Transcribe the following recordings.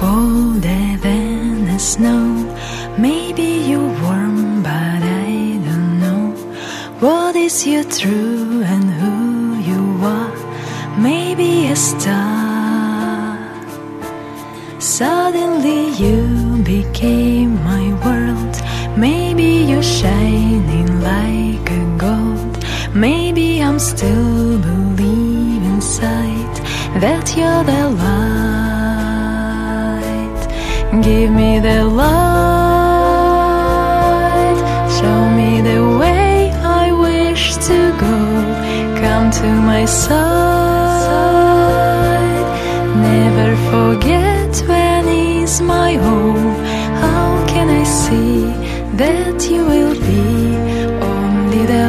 colder than the snow. Maybe you're warm, but I don't know what is your true and who you are. Maybe a star. Suddenly you became my world. Maybe you're shining like a gold. Maybe I'm still believe inside that you're the light. Give me the light. Show me the way I wish to go. Come to my side. Never forget when it's my home. How can I see that you will be only the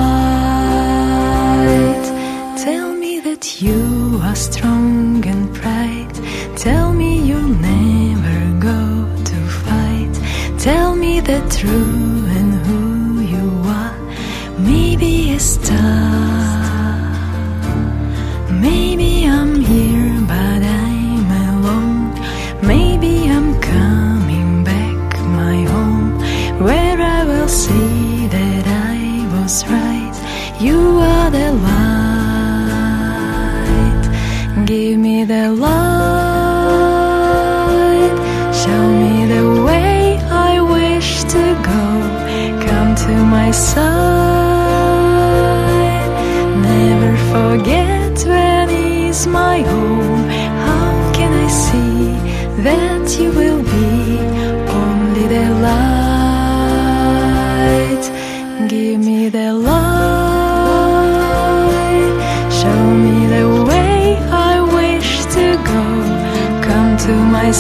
light? Tell me that you are strong and bright. Tell me you'll never go to fight. Tell me the truth and who you are. Maybe a star. Maybe I'm here but I'm alone. Maybe I'm coming back my home, where I will see that I was right. You are the light. Give me the light. Show me the way I wish to go. Come to my side. Never forget when it's my home. How can I see that you will be only the light? Give me the light. Show me the way I wish to go. Come to my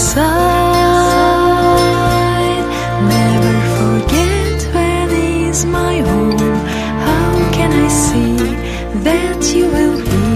side. Never forget when it's my home. How can I see that you will be